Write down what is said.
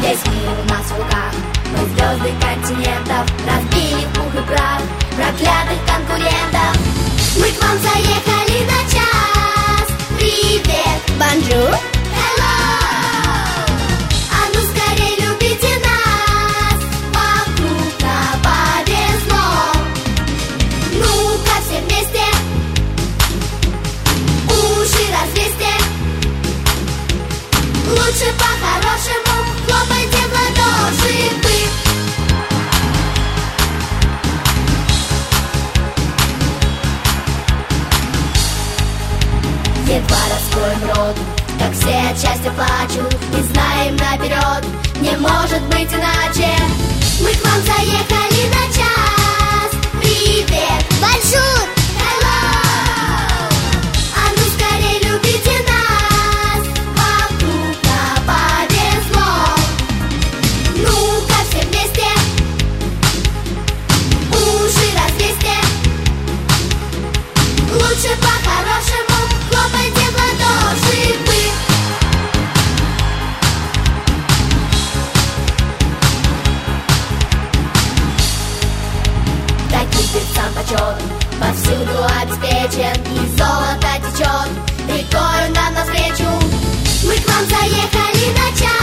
Весь мир у нас в руках, мы звезды континентов, разбили в пух и прах проклятых конкурентов. Мы к вам заехали на час. Привет, бонжур, hello. А ну скорей любите нас, вокруг нам повезло. Ну-ка все вместе, уши развесьте. Лучше по-хорошему хлопайте в ладоши вы. Едва раскроем рот, как все от счастья плачут, и знаем наперед, не может быть иначе. Мы к вам заехали на час. Привет, бонжур, hello. А ну скорей любите нас, вокруг нам повезло. Ну-ка все вместе, уши развесьте. Лучше по-хорошему хлопайте в ладоши вы. Таким певцам почет повсюду обеспечен, и золото течет рекою нам навстречу. Мы к вам заехали на час.